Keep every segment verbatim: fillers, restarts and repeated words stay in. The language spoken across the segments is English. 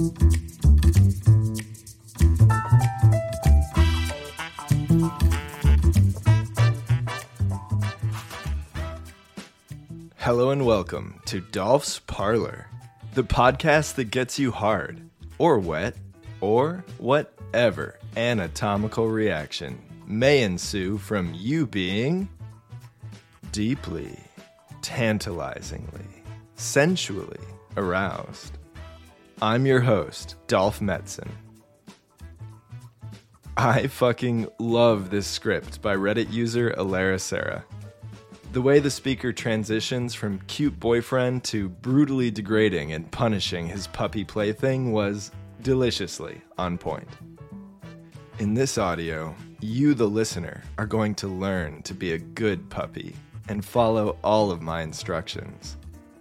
Hello and welcome to Dolph's Parlor, the podcast that gets you hard, or wet, or whatever anatomical reaction may ensue from you being deeply, tantalizingly, sensually aroused. I'm your host, Dolph Metzen. I fucking love this script by Reddit user Alara Sarah. The way the speaker transitions from cute boyfriend to brutally degrading and punishing his puppy plaything was deliciously on point. In this audio, you, the listener, are going to learn to be a good puppy and follow all of my instructions.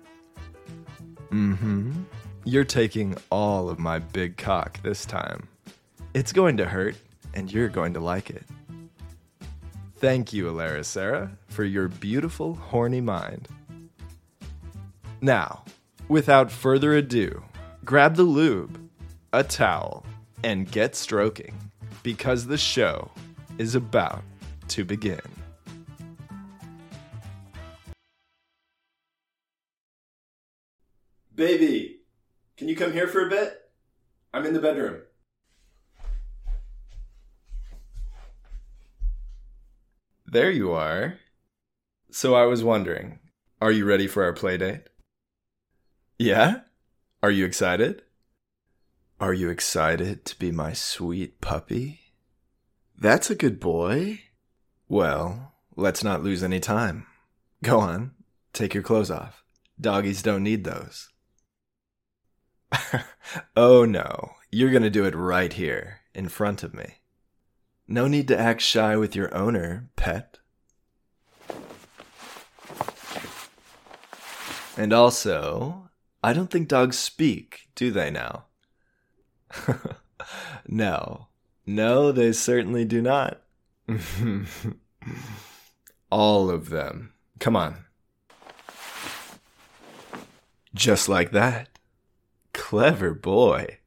Mm-hmm. You're taking all of my big cock this time. It's going to hurt, and you're going to like it. Thank you, Alara Sarah, for your beautiful, horny mind. Now, without further ado, grab the lube, a towel, and get stroking, because the show is about to begin. Baby, can you come here for a bit? I'm in the bedroom. There you are. So I was wondering, are you ready for our play date? Yeah? Are you excited? Are you excited to be my sweet puppy? That's a good boy. Well, let's not lose any time. Go on, take your clothes off. Doggies don't need those. Oh no, you're gonna do it right here, in front of me. No need to act shy with your owner, pet. And also, I don't think dogs speak, do they now? No. No, they certainly do not. All of them. Come on. Just like that. Clever boy.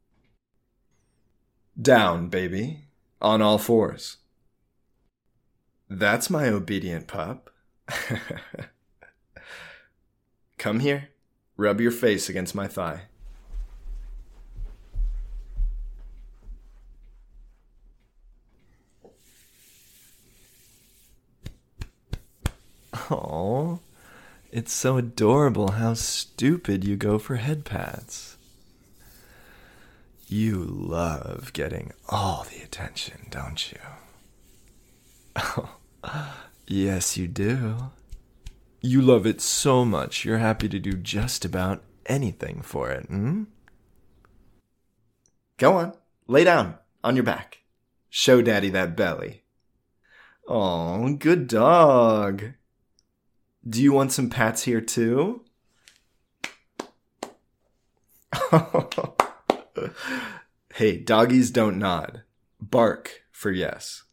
Down, baby. On all fours. That's my obedient pup. Come here. Rub your face against my thigh. Oh, it's so adorable how stupid you go for head pats. You love getting all the attention, don't you? Oh, yes, you do. You love it so much, you're happy to do just about anything for it, hmm? Go on, lay down, on your back. Show Daddy that belly. Oh, good dog. Do you want some pats here, too? Hey, doggies don't nod. Bark for yes.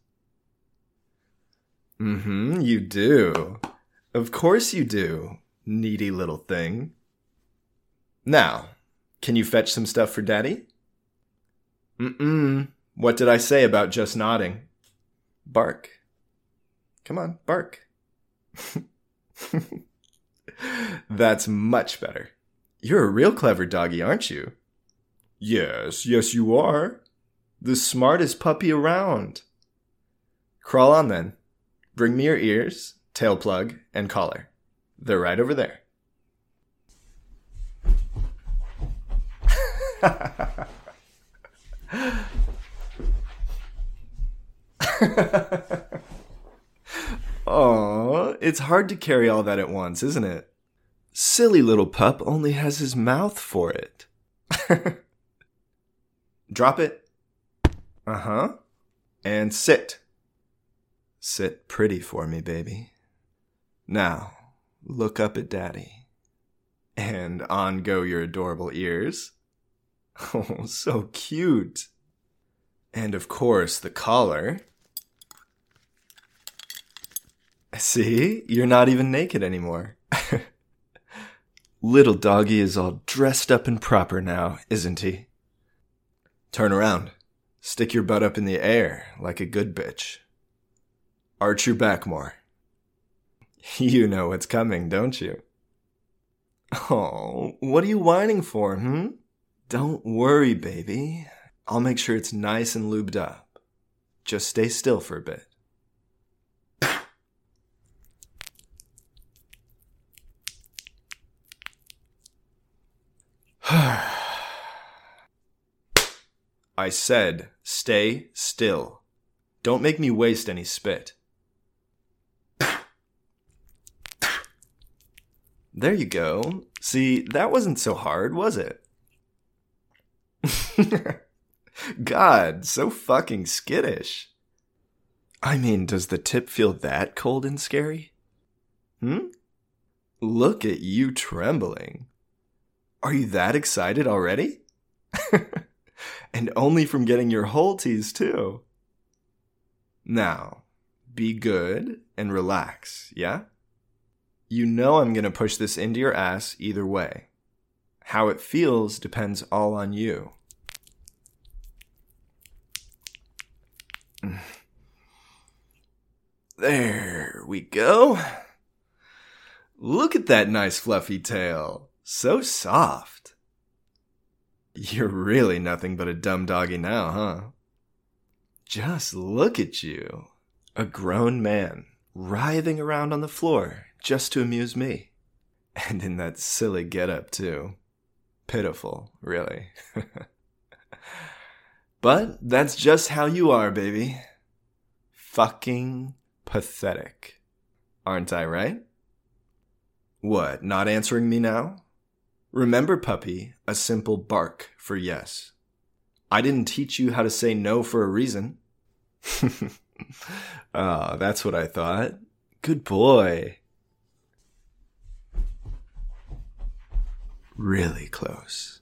Mm-hmm, you do. Of course you do, needy little thing. Now, can you fetch some stuff for Daddy? Mm-mm. What did I say about just nodding? Bark. Come on, bark. That's much better. You're a real clever doggy, aren't you? Yes, yes you are. The smartest puppy around. Crawl on then. Bring me your ears, tail plug, and collar. They're right over there. Aw, it's hard to carry all that at once, isn't it? Silly little pup only has his mouth for it. Drop it. Uh-huh. And sit. Sit pretty for me, baby. Now, look up at Daddy. And on go your adorable ears. Oh, so cute. And of course, the collar. See? You're not even naked anymore. Little doggy is all dressed up and proper now, isn't he? Turn around. Stick your butt up in the air like a good bitch. Arch your back more. You know what's coming, don't you? Oh, what are you whining for, hmm? Don't worry, baby. I'll make sure it's nice and lubed up. Just stay still for a bit. I said, stay still. Don't make me waste any spit. There you go. See, that wasn't so hard, was it? God, so fucking skittish. I mean, does the tip feel that cold and scary? Hmm? Look at you trembling. Are you that excited already? And only from getting your whole tease, too. Now, be good and relax, yeah? You know I'm gonna push this into your ass either way. How it feels depends all on you. There we go. Look at that nice fluffy tail. So soft. You're really nothing but a dumb doggy now, huh? Just look at you. A grown man, writhing around on the floor just to amuse me. And in that silly getup, too. Pitiful, really. But that's just how you are, baby. Fucking pathetic. Aren't I right? What, not answering me now? Remember, puppy, a simple bark for yes. I didn't teach you how to say no for a reason. Oh, that's what I thought. Good boy. Really close.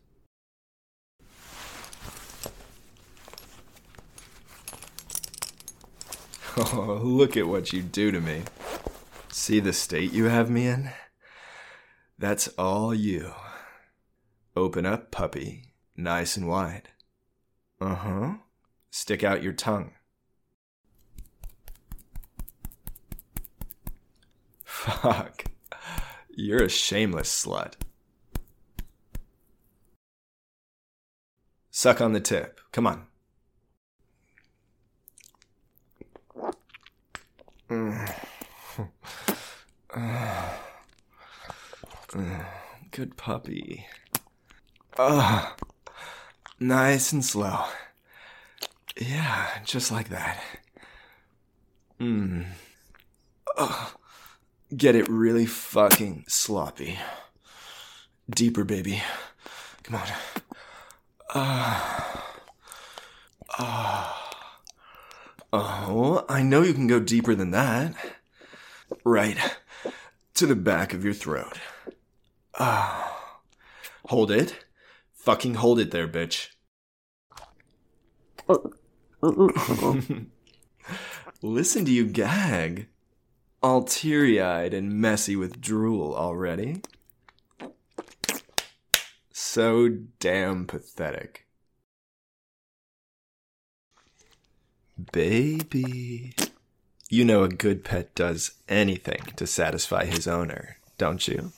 Oh, look at what you do to me. See the state you have me in? That's all you. Open up, puppy. Nice and wide. Uh-huh. Stick out your tongue. Fuck. You're a shameless slut. Suck on the tip. Come on. Mm. uh, uh, good puppy. Oh, nice and slow. Yeah, just like that. Mm. Oh, get it really fucking sloppy. Deeper, baby. Come on. Uh, uh, oh, I know you can go deeper than that. Right to the back of your throat. Uh, hold it. Fucking hold it there, bitch. Listen to you gag. All teary-eyed and messy with drool already. So damn pathetic. Baby. You know a good pet does anything to satisfy his owner, don't you?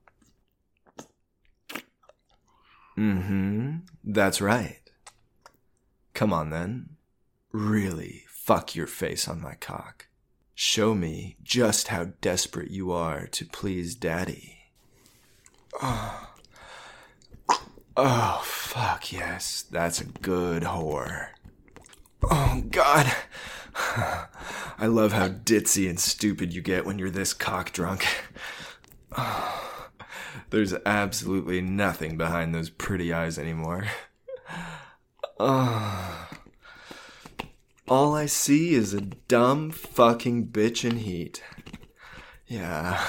Mm-hmm. That's right. Come on, then. Really fuck your face on my cock. Show me just how desperate you are to please Daddy. Oh, oh fuck yes. That's a good whore. Oh, God. I love how ditzy and stupid you get when you're this cock drunk. Oh. There's absolutely nothing behind those pretty eyes anymore. Oh. All I see is a dumb fucking bitch in heat. Yeah.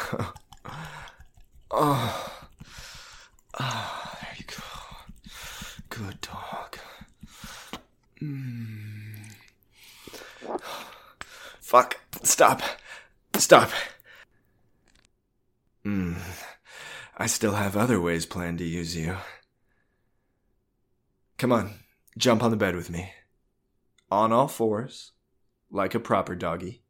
Oh. Oh, there you go. Good dog. Mm. Fuck. Stop. Stop. Hmm. I still have other ways planned to use you. Come on, Jump on the bed with me. On all fours, like a proper doggy.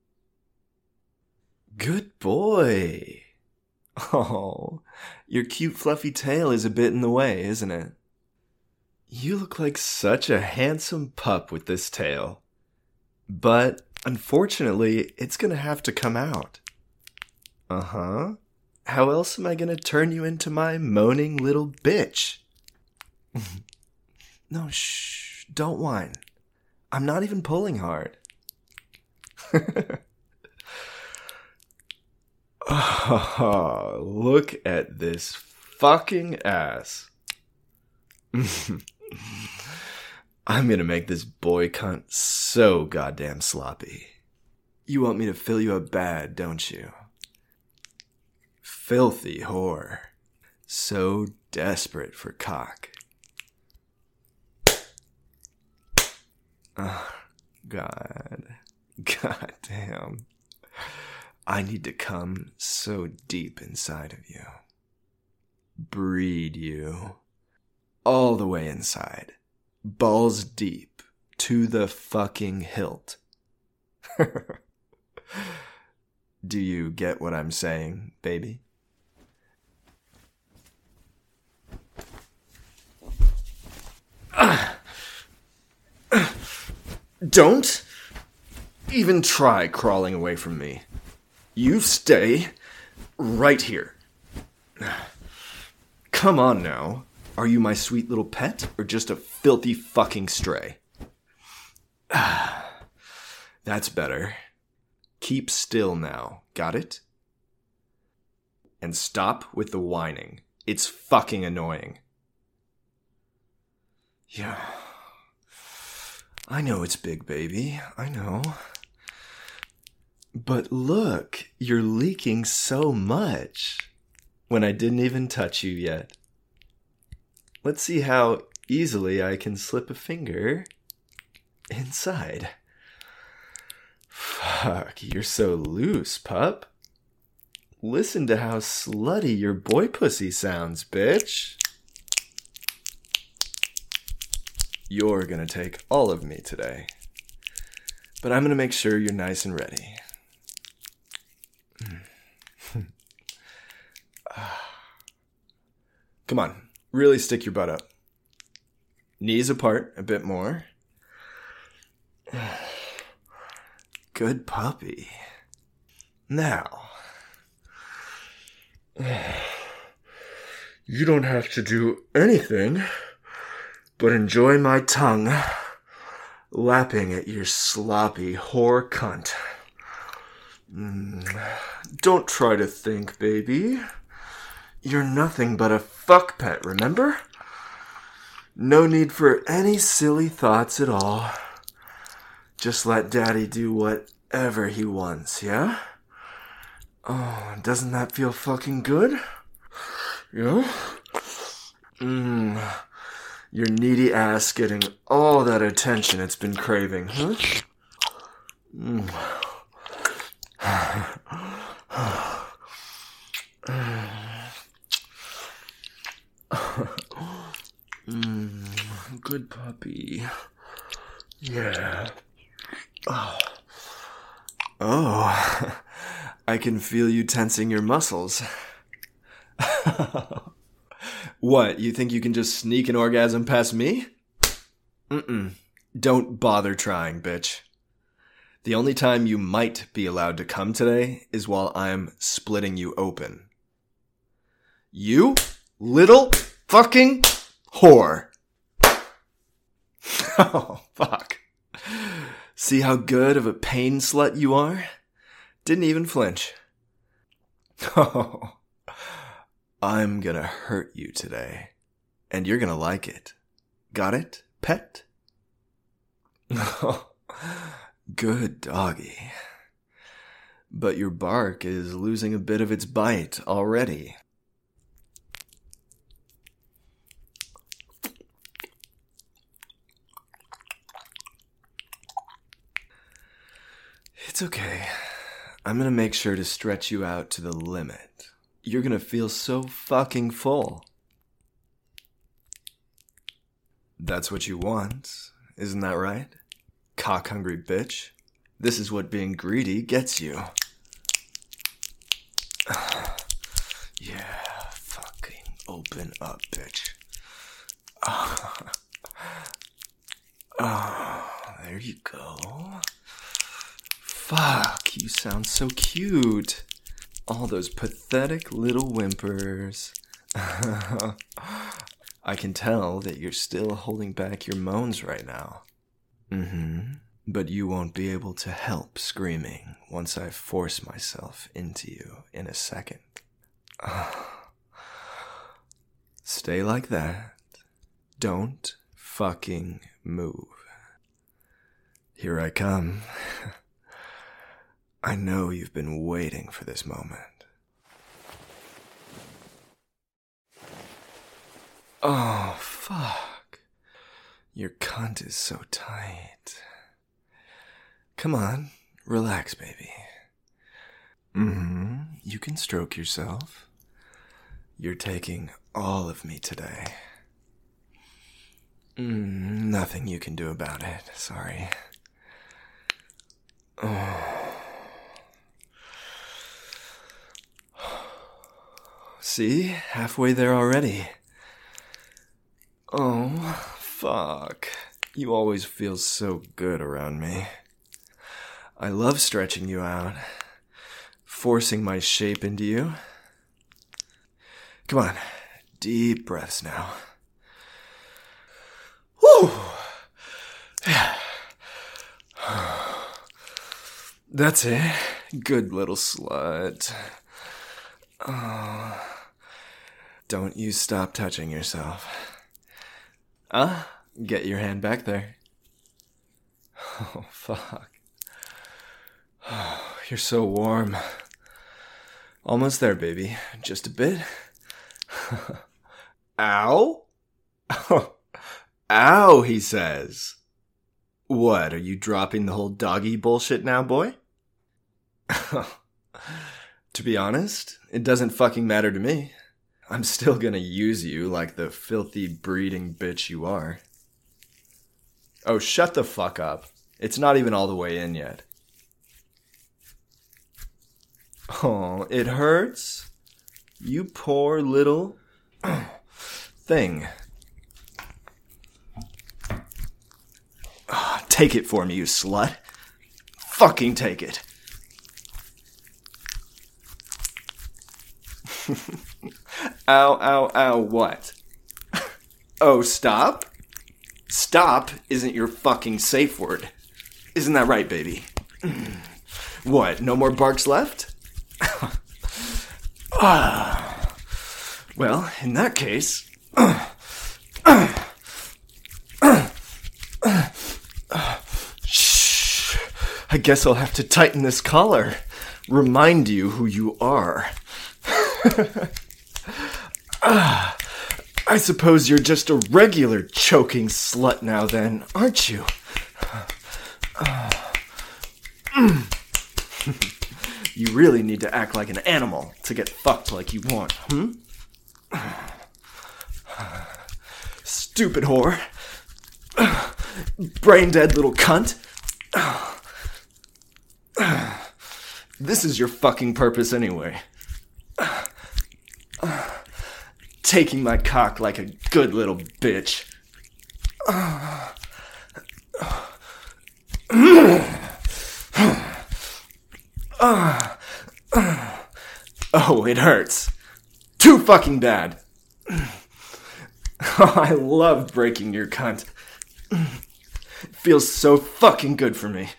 Good boy. Oh, your cute fluffy tail is a bit in the way, isn't it? You look like such a handsome pup with this tail. But, unfortunately, it's gonna have to come out. Uh-huh. How else am I gonna turn you into my moaning little bitch? No, shh, don't whine. I'm not even pulling hard. Oh, look at this fucking ass. I'm gonna make this boy cunt so goddamn sloppy. You want me to fill you up bad, don't you? Filthy whore. So desperate for cock. Oh, God. God damn. I need to come so deep inside of you. Breed you. All the way inside. Balls deep. To the fucking hilt. Do you get what I'm saying, baby? Don't even try crawling away from me. You stay right here. Come on now. Are you my sweet little pet or just a filthy fucking stray? That's better. Keep still now. Got it? And stop with the whining. It's fucking annoying. Yeah. I know it's big, baby. I know. But look, you're leaking so much when I didn't even touch you yet. Let's see how easily I can slip a finger inside. Fuck, you're so loose, pup. Listen to how slutty your boy pussy sounds, bitch. You're gonna take all of me today. But I'm gonna make sure you're nice and ready. Come on, really stick your butt up. Knees apart a bit more. Good puppy. Now, you don't have to do anything but enjoy my tongue lapping at your sloppy whore cunt. Mm. Don't try to think, baby. You're nothing but a fuck pet, remember? No need for any silly thoughts at all. Just let daddy do whatever he wants, yeah? Oh, doesn't that feel fucking good? Yeah? Mmm. Your needy ass getting all that attention it's been craving, huh? Mm. mm, good puppy. Yeah. Oh. Oh. I can feel you tensing your muscles. What, you think you can just sneak an orgasm past me? Mm-mm. Don't bother trying, bitch. The only time you might be allowed to come today is while I'm splitting you open. You little fucking whore. Oh, fuck. See how good of a pain slut you are? Didn't even flinch. Oh, I'm gonna hurt you today. And you're gonna like it. Got it, pet? Good doggy. But your bark is losing a bit of its bite already. It's okay. I'm gonna make sure to stretch you out to the limit. You're gonna feel so fucking full. That's what you want, isn't that right? Cock-hungry bitch. This is what being greedy gets you. Yeah, fucking open up, bitch. Oh, oh, there you go. Fuck, you sound so cute. All those pathetic little whimpers. I can tell that you're still holding back your moans right now. Mm-hmm. But you won't be able to help screaming once I force myself into you in a second. Stay like that. Don't fucking move. Here I come. I know you've been waiting for this moment. Oh, fuck. Your cunt is so tight. Come on, relax, baby. Mm-hmm. You can stroke yourself. You're taking all of me today. Mm, nothing you can do about it, sorry. Oh. See? Halfway there already. Oh, fuck. You always feel so good around me. I love stretching you out, forcing my shape into you. Come on, deep breaths now. Whew! Yeah. That's it. Good little slut. Oh. Don't you stop touching yourself. Ah, get your hand back there. Oh, fuck. Oh, you're so warm. Almost there, baby. Just a bit. Ow? Ow, he says. What, are you dropping the whole doggy bullshit now, boy? To be honest, it doesn't fucking matter to me. I'm still gonna use you like the filthy breeding bitch you are. Oh, shut the fuck up. It's not even all the way in yet. Oh, it hurts? You poor little thing. Oh, take it for me, you slut. Fucking take it. Ow, ow, ow, what? Oh, stop? Stop isn't your fucking safe word. Isn't that right, baby? What, no more barks left? Well, in that case... Shh. I guess I'll have to tighten this collar. Remind you who you are. Ah, I suppose you're just a regular choking slut now then, aren't you? Uh, mm. You really need to act like an animal to get fucked like you want, hmm? Stupid whore. Brain-dead little cunt. This is your fucking purpose anyway. Taking my cock like a good little bitch. Oh, it hurts. Too fucking bad. Oh, I love breaking your cunt. It feels so fucking good for me.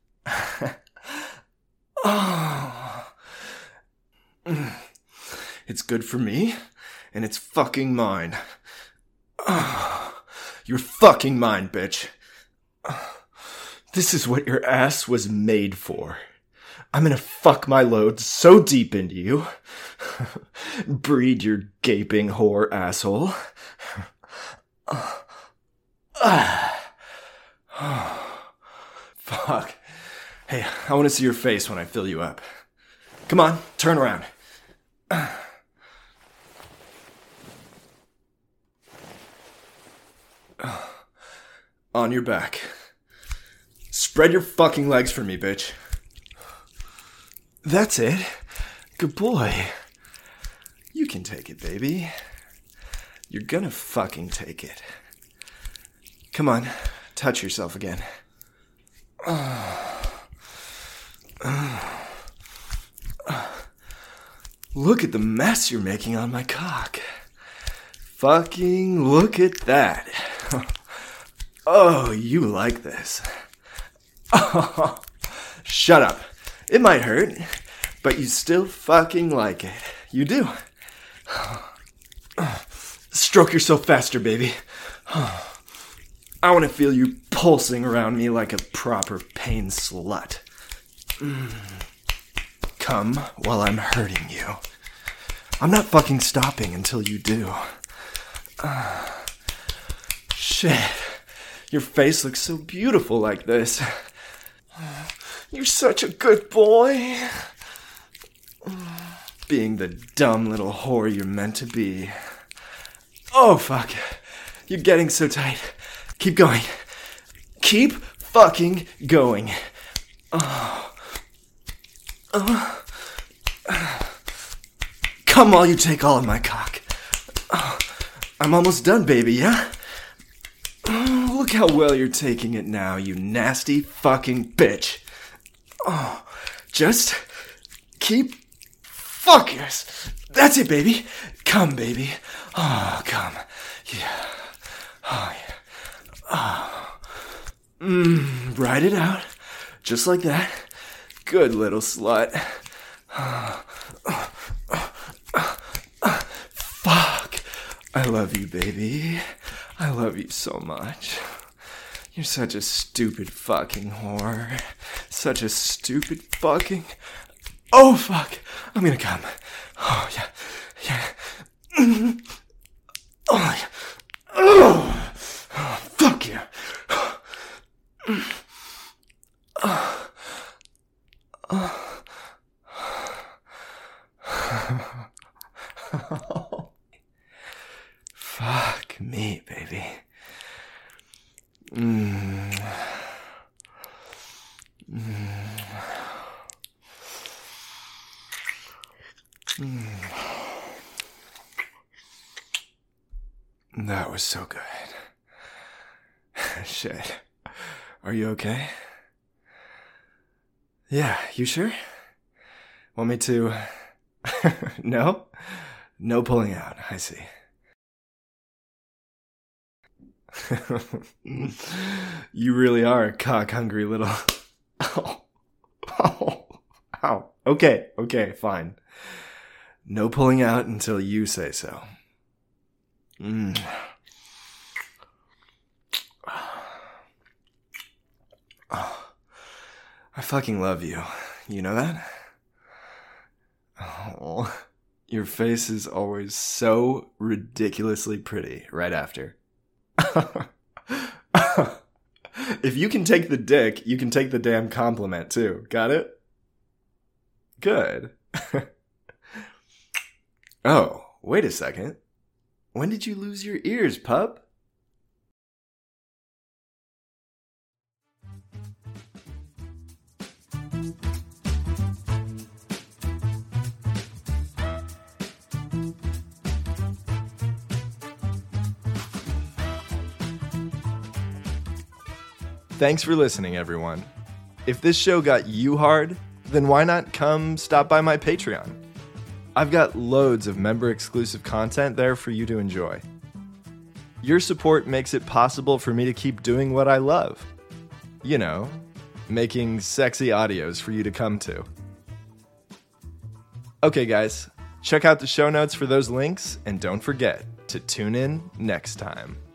Oh. It's good for me, and it's fucking mine. Oh. You're fucking mine, bitch. This is what your ass was made for. I'm gonna fuck my load so deep into you. Breed your gaping whore asshole. Fuck. Hey, I want to see your face when I fill you up. Come on, turn around. On your back. Spread your fucking legs for me, bitch. That's it. Good boy. You can take it, baby. You're gonna fucking take it. Come on, touch yourself again. Look at the mess you're making on my cock. Fucking look at that. Oh, you like this. Oh, shut up. It might hurt, but you still fucking like it. You do. Stroke yourself faster, baby. I want to feel you pulsing around me like a proper pain slut. Mm. Come while I'm hurting you. I'm not fucking stopping until you do. Uh, shit. Your face looks so beautiful like this. You're such a good boy. Being the dumb little whore you're meant to be. Oh, fuck. You're getting so tight. Keep going. Keep fucking going. Oh. Oh. Come while you take all of my cock. Oh. I'm almost done, baby, yeah? Oh, look how well you're taking it now, you nasty fucking bitch. Oh, just keep focus. That's it, baby. Come, baby. Oh, come. Yeah. Oh, yeah. Oh. Mm, ride it out. Just like that. Good little slut. Oh. Oh. Oh. Oh. Oh. Fuck. I love you, baby. I love you so much. You're such a stupid fucking whore. Such a stupid fucking... Oh, fuck. I'm gonna come. Oh, yeah. Yeah. Mm. Oh, yeah. Oh, oh fuck yeah. Oh. Oh. Oh. Fuck me, baby. Mm. Mm. Mm. That was so good. Shit. Are you okay? Yeah, you sure? Want me to... No? No pulling out, I see. You really are a cock-hungry little... Oh. Oh. Ow. Okay, okay, fine. No pulling out until you say so. Mm. Oh. I fucking love you. You know that? Oh. Your face is always so ridiculously pretty right after. If you can take the dick, you can take the damn compliment too. Got it? Good. Oh, wait a second. When did you lose your ears, pup? Thanks for listening, everyone. If this show got you hard, then why not come stop by my Patreon? I've got loads of member-exclusive content there for you to enjoy. Your support makes it possible for me to keep doing what I love. You know, making sexy audios for you to come to. Okay, guys, check out the show notes for those links, and don't forget to tune in next time.